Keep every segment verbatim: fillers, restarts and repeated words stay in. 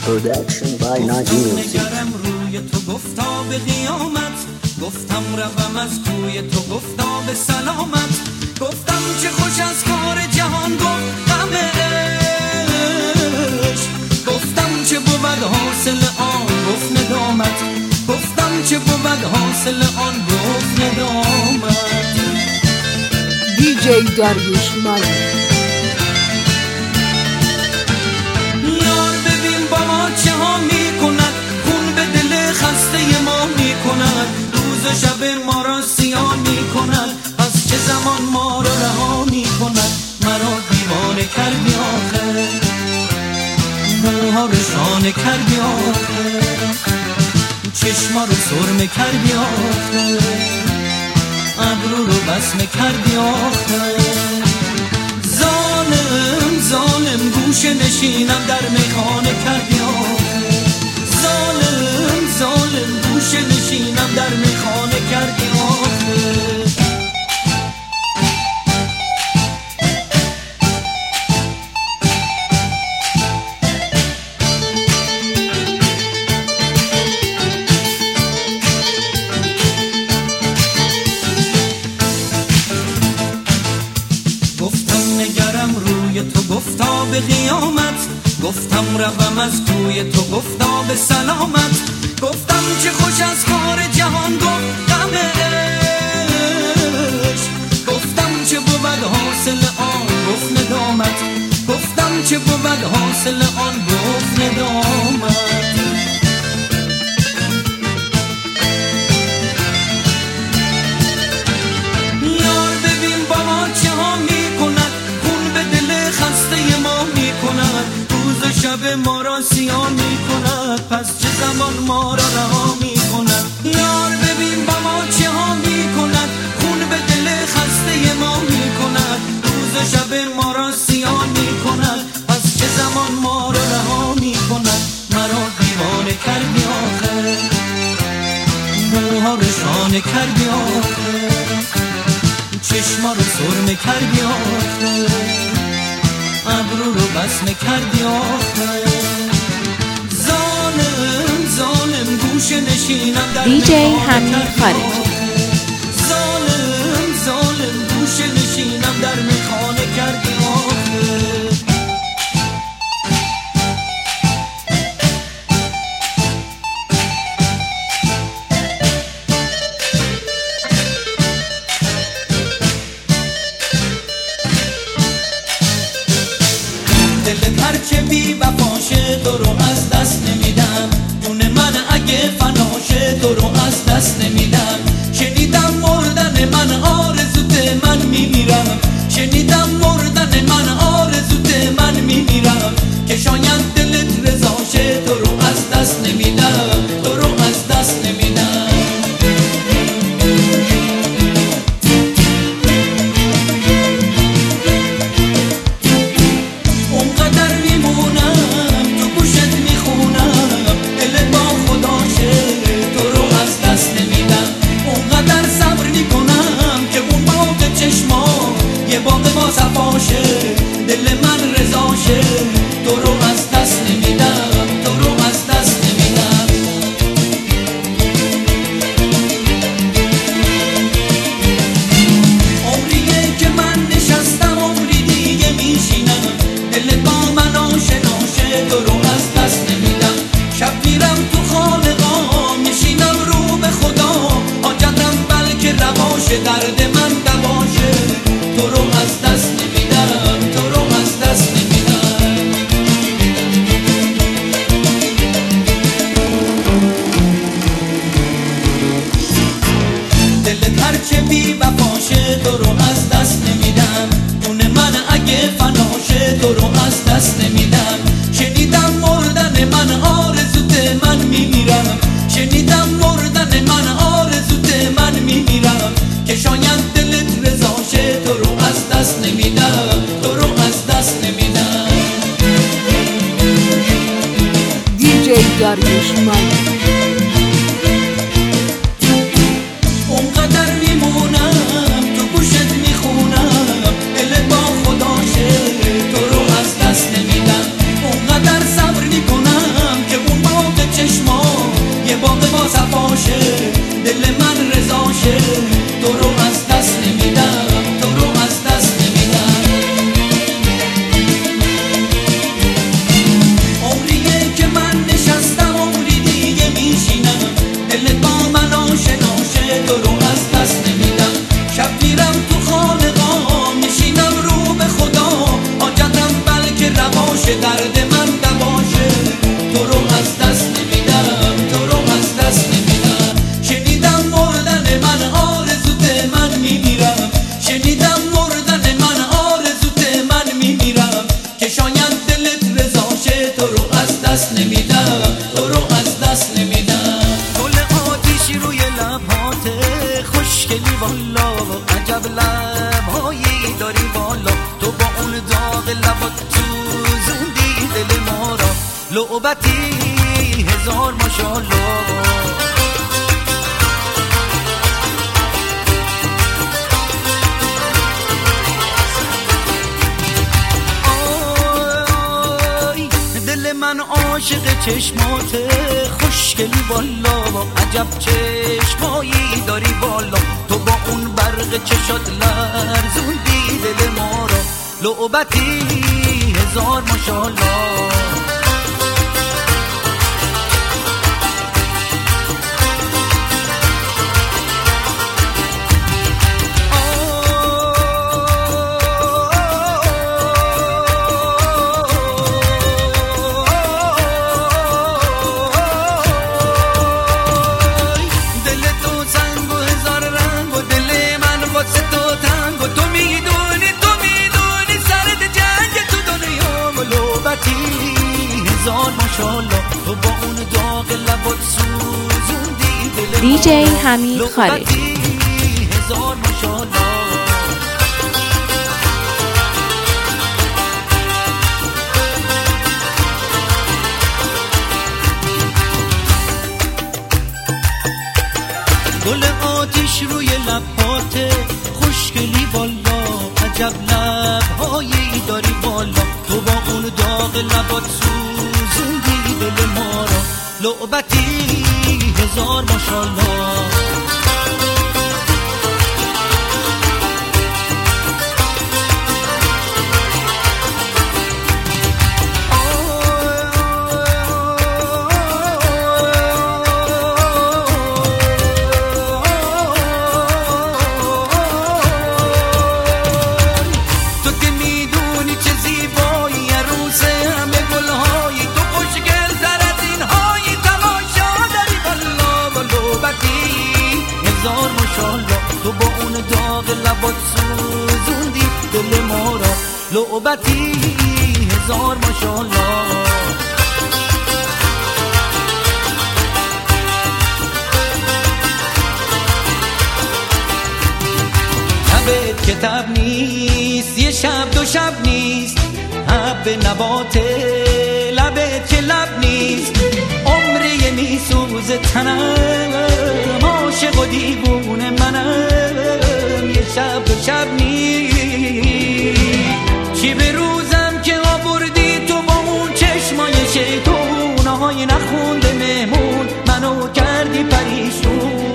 Production by Nagi Music. نگرم روی تو گفتا به قیامت، گفتم روم از کوی تو گفتا به سلامت، گفتم چه خوش از کار جهان گفتم عشق، گفتم چه بود حاصل آن گفت ندامت، گفتم چه بود حاصل آن گفت ندامت. دی جی داریوش مالی. یار ببین با ما چه ها میکند، خون به دل خسته ما میکند، روز و شب ما را سیاه میکند، از چه زمان ما را رها میکند، مرا دیوانه کردی آخر، موها رو شانه کردی آخر، چشما رو سرمه کردی آخر، ابرو رو بسمه کردی آخر. ظالم ظالم گوشه نشینم در میخانه کردی آخر، ظالم ظالم گوشه نشینم در میخانه کردی آخر. تو گفتا به قیامت، گفتم روم از کوی تو گفتا به سلامت، گفتم چه خوش از کار جهان گفتم عشق، گفتم چه بود حاصل آن گفت ندامت، گفتم چه بود حاصل آن گفت ندامت. یار ببین با ما چه ها میکند، خسته ما میکند، روز و شب ما را سیاه میکند، پس چه زمان ما را رها میکند. یار ببین با ما چه ها میکند، خون به دل خسته ما میکند، روز و شب ما را سیاه میکند، پس چه زمان ما را رها میکند، مرا دیوانه کردی آخر، موها رو شانه کردی آخر، چشما رو سرمه کردی آخر، ابرو رو بسمه کردی آخر. ظالم ظالم گوشه نشینم در دی جی میخانه همین کردی خارجی. آخر، ظالم ظالم گوشه نشینم در میخانه کردی آخر. دلت هرچه بی وفاشه تو رو از دست نمیدم، جون من اگه فناشه تو رو از دست نمیدم، شنیدم مردن من آرزوت من میمیرم، شنیدم مردن من آرزوت من میمیرم، که شاید دلت رضاشه تو رو از دست نمیدم، تو رو از دست نمیدم. دل من رضاشه تو رو از دست نمیدم، تو رو از دست نمیدم. عمریه که من نشستم عمری دیگه میشینم، دل با من آشناشه تو رو از دست نمیدم. شب میرم تو خانقاه میشینم رو به خدا، حاجتم بلکه رواشه درد من دواشه تو رو از دست نمیدم، تو رو از دست نمیدم. دلت هرچه بی وفاشه تو رو از دست نمیدم، جون من اگه فناشه تو رو از دست نمیدم، شنیدم مردن من آرزوت من میمیرم، شنیدم مردن من آرزوت من میمیرم، که شاید دلت رضاشه تو رو از دست نمیدم، تو رو از دست نمیدم. دی جی داریوش مالی. اونقدر میمونم تو گوشت میخونم، دل با خداشه تو رو از دست نمیدم، اونقدر صبر میکنم تو رو از دست نمیدم، تو رو از دست نمیدم. گل آتیشی روی لبهاته خوشگلی والا، عجب لبهایی داری والا. تو با اون داغ لبات سوزوندی دل ما را، لعبتی هزار ماشاءالله. من عاشق چشماته خوشگلی والا، عجب چشمایی داری والا. تو با اون برق چشات لرزوندی دل ما را، لعبتی هزار ماشاءالله. هزار ماشاءالله. تو با اون داغ لبات سوزوندی دل دی جی حمید خارجی. هزار ماشاءالله. گل آتیش روی لباته خوشگلی والا، عجب لبهایی داری والا. تو با اون داغ لبات سوزوندی دل ما را، لعبتی هزار ماشاءالله. تو با اون داغ لبات سوزوندی دل ما را، لعبتی هزار ماشاءالله. لبت که تب نیست، یه شب دو شب نیست، حب نبات لبت که لب نیست، عمری میسوزه تنم، عاشق و دیوونه منم، یه شب دو شب نیست. چی به روزم که آوردی تو با اون چشمای شیطونای نخونده مهمون، منو کردی پریشون.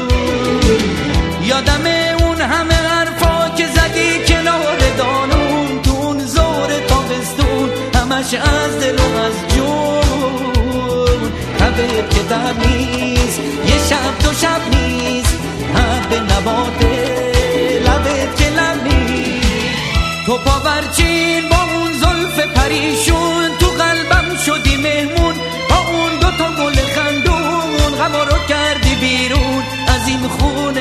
یادم اون همه حرفا که زدی کنار دانون، تو اون زور تابستون همش از دل و از جون. حبت که تب نیست، یه شب دو شب نیست، حب نبات لبت که لب نیست. تو پاورچین با اون زلف پریشون، تو قلبم شدی مهمون، با اون دوتا گل خندون، غما رو کردی بیرون از این خونه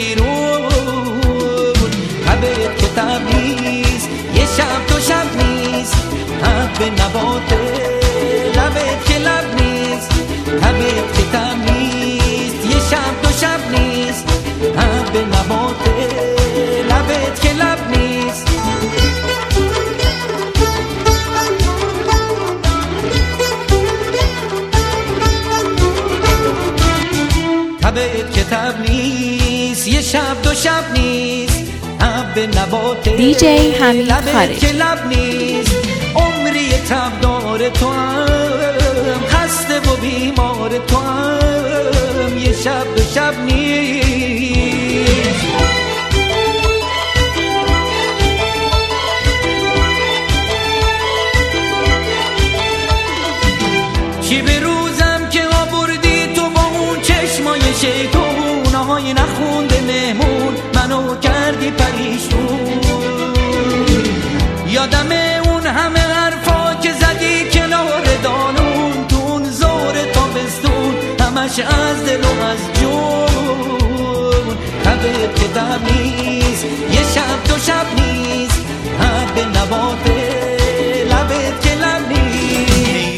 بیرون. حبت که تب نیست، یه شب دو شب نیست، حب نبات لبت که لب نیست. حبت که تب نیست، یه شب دو شب نیست، حب نبات لبت که لب نیست. حبت که تب نیست، یه شب دو شب نیست، حب نبات دی جی حمید خارجی. که لب نیست، عمری تب دار تو هم، خسته و بیمار تو هم، یه شب دو شب نیست. چی به روزم که آوردی تو با اون چشمای شیطونای نخونده مهمون، منو کردی پریشون. یادم اون همه حرفا که زدی کنار دانون، تو اون زور تابستون همش از دل و از جون. حبت که تب نیست، یه شب دو شب نیست، حب نبات لبت که لب نیست.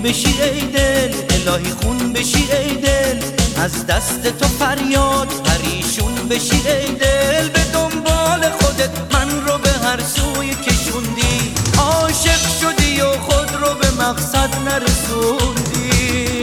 بشی ای دل، الهی خون بشی ای دل، از دست تو فریاد پریشون بشی ای دل. به دنبال خودت من رو به هر سوی کشوندی، عاشق شدی و خود رو به مقصد نرسوندی.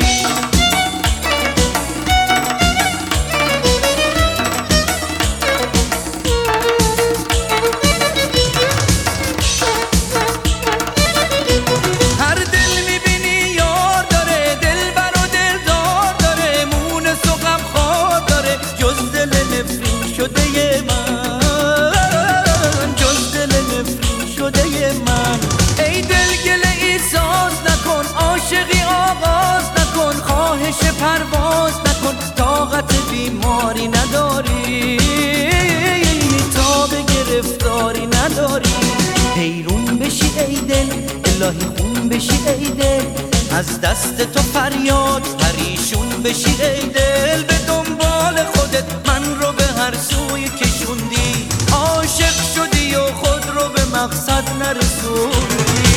پرواز نکن، طاقت بیماری نداری، تا به گرفتاری نداری. حیرون بشی ای دل، الهی خون بشی ای دل، از دست تو فریاد پریشون بشی ای دل. به دنبال خودت من رو به هر سوی کشوندی، عاشق شدی و خود رو به مقصد نرسوندی.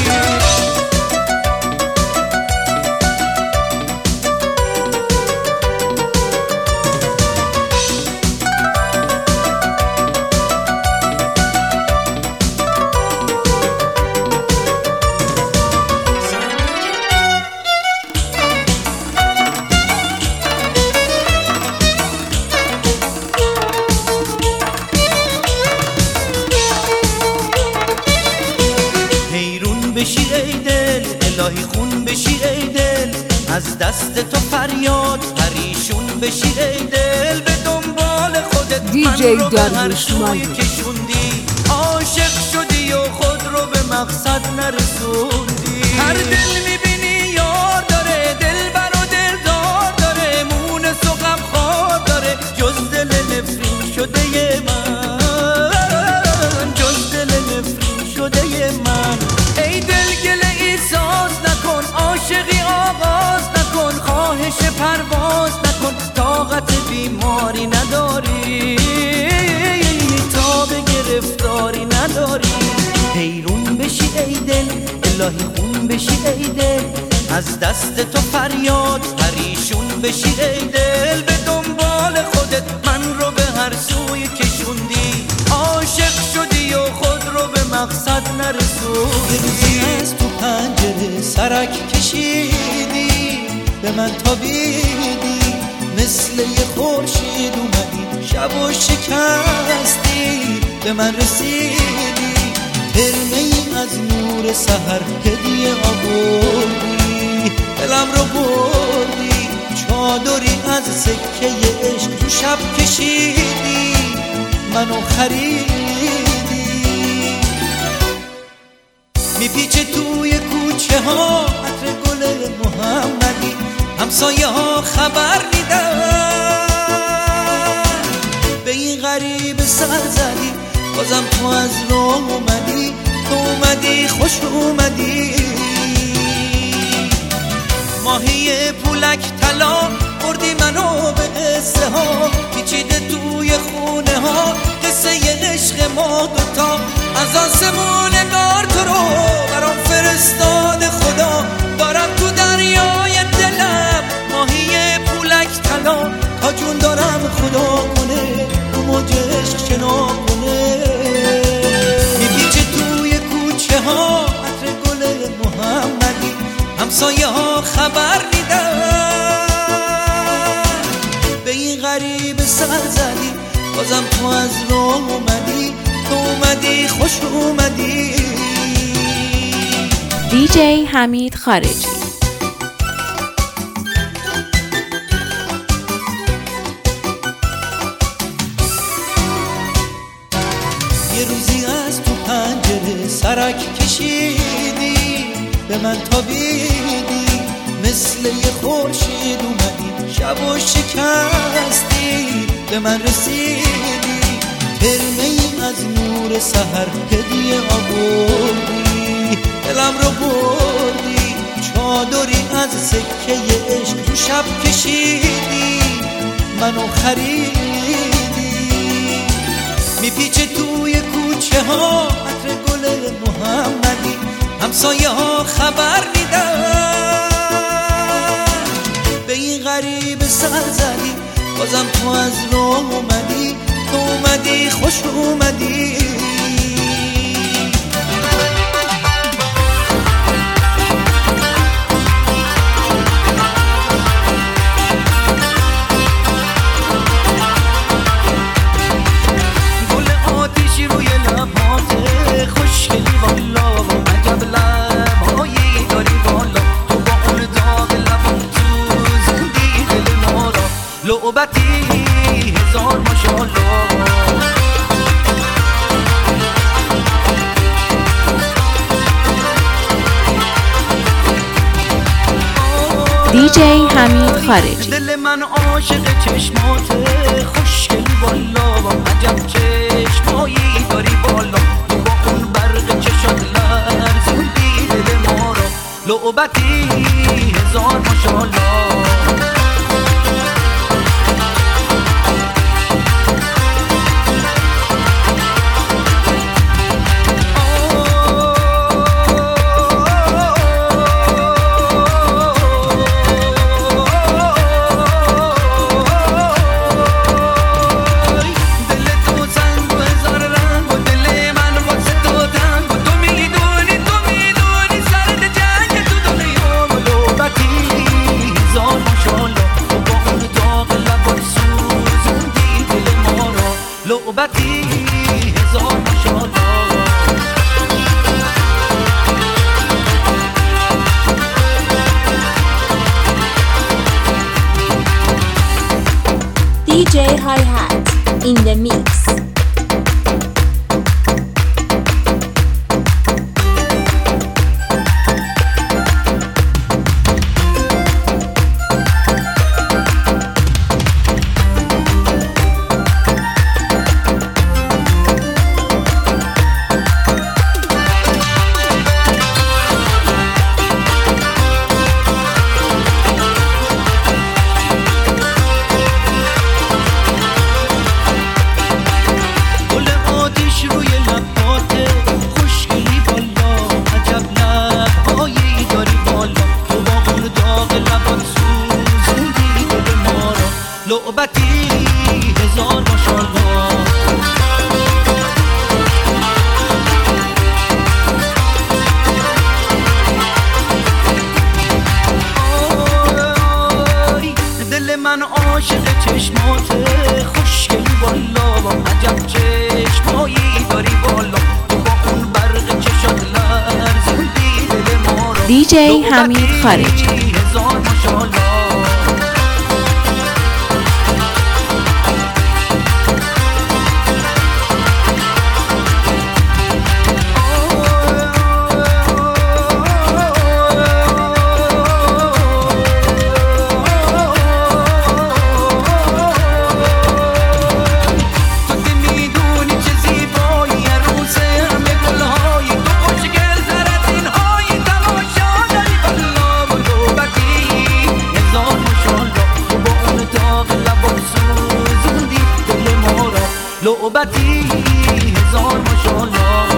بشی ای دل، الهی خون بشی ای دل، از دست تو فریاد پریشون بشی ای دل. به دنبال خودت من رو به هر سوی کشوندی، عاشق شدی و خود رو به مقصد نرسوندی. هر دل میبینی یار داره، دل بر و دل دار داره، مونس و غمخوار داره، جز دل نفرین شده من، جز دل نفرین شده من. ای دل گله ای ساز نکن، عاشقی آغاز نکن، خواهش پرواز نکن، طاقت بیماری نداری، تا به گرفتاری نداری. حیرون بشی ای دل، الهی خون بشی ای دل، از دست تو فریاد پریشون بشی ای دل. به دنبال خودت من رو به هر سوی کشوندی، عاشق شدی و خود رو به مقصد نرسوندی. یه روزی از تو پنجره سرک کشیدی، به من تابیدی، مثل یه خورشید اومدی، شب و شکستی، به من رسیدی. ترمه ای از نور سحر هدیه آوردی، دلم رو بردی، چادری از سکه عشق تو شب کشیدی، منو خریدی. میپیچه توی کوچه ها عطر گل محمدی، همسایه ها خبر میدن، به این غریب سر زدی، بازم تو از راه اومدی، تو اومدی خوش اومدی. ماهی پولک طلا بردی منو به قصه ها، پیچیده توی خونه ها قصه عشق ما دوتا، از آسمون نگار تو رو برام فرستاد خدا، دارم تو دریای دلم ماهی پولک طلا، تا جون دارم خدا کنه تو موج عشق شنا کنه. میپیچه توی کوچه ها عطر گل محمدی، همسایه ها خبر میدن، به این غریب سر زدی، بازم تو از راه اومدی، تو اومدی خوش اومدی. دی جی حمید خارجی. یه روزی از تو پنجره سرک کشیدی، به من تابیدی، مثل یه خورشید اومدی، شب و شکستی، به من رسیدی. ترمه ای از نور سحر هدیه آوردی، دلم رو بردی، چادری از سکه عشق تو شب کشیدی، منو خریدی. میپیچه توی کوچه ها عطر گل محمدی، همسایه ها خبر میدن، بازم تو از راه اومدی، تو اومدی خوش اومدی. گل آتیشی روی لباته خوشگلی والا، عجب لبهایی داری والا، تو با اون داغ لبان تو زندی دل ما را، لعبتی هزار ماشاءالله. دی جی حمید خارجی. دل من عاشق چشماته خوشگلی والا، عجب چشمایی داری بالا، تو با اون برق چشات لرزوندی دل ما را، لعبتی هزار ماشاءالله. لعبتی هزار ماشاءالله. دی جی Hi-Hat in the mix. لعبتی هزار ماشاءالله. دل من عاشق چشماته خوشگلی والا، عجب چشمایی داری بالا، تو با اون برق چشات لرزوندی دل ما را، دی جی حمید خارجی. هزار ماشاءالله. لعبتی هزار ماشاءالله.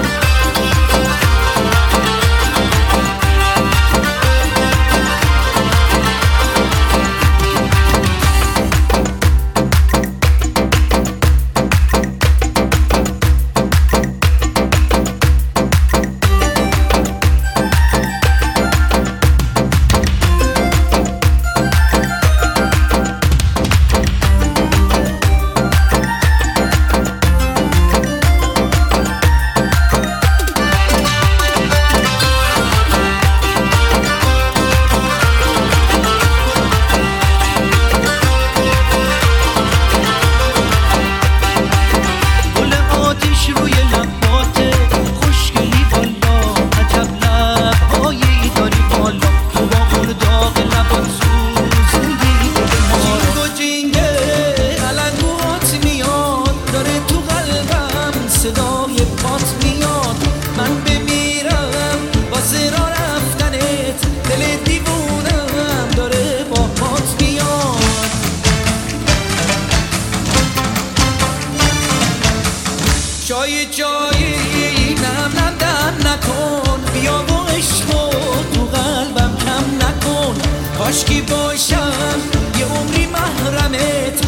جای جایی نم نم دم نکن، بیا و عشقو تو قلبم کم نکن، کاشکی باشم یه عمری محرمت،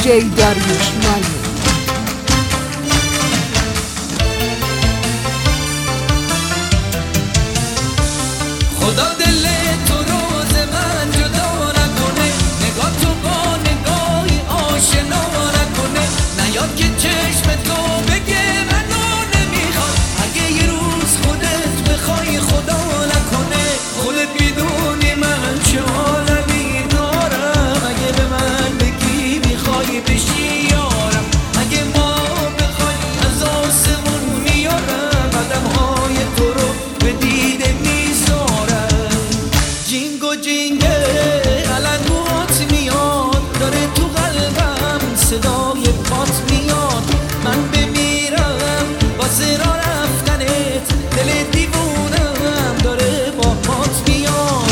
دیجی داریوش مالو. خدا دل تو روز من جدا نکنه، نگاه تو با نگاهی آشنا نکنه، نیاد که چشم تو بگه منو نمیخواد، اگه یه روز خودت بخوای خدا نکنه، خودت میدونی من چه عالمی دارم، اگه به من بگی میخوای بشی یارم، اگه ما بخوای از آسمون میارم، قدم‌های تو رو به دیده میذارم. جینگ و جینگه علنگوات میاد، داره تو قلبم صدای پات میاد، من بمیرم واسه راه رفتنت، دل دیوونم داره با پات میاد.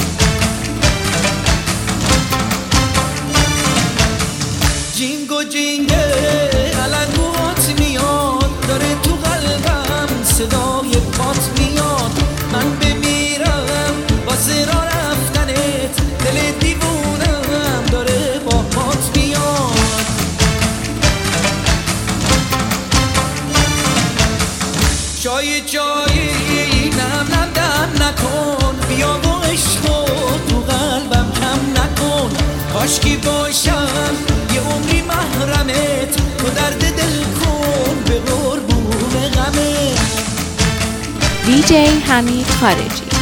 جینگ و جینگه علنگوات میاد، داره تو قلبم صدای پات میاد، من بمیرم واسه راه رفتنت، دل دیوونم داره با پات میاد. چای چای نم نم دم نکن، بیا و عشقو تو قلبم کم نکن، کاشکی باشم یه عمری محرمت، تو درد دل کن به قربون غمت. دیجی حمید خارجی.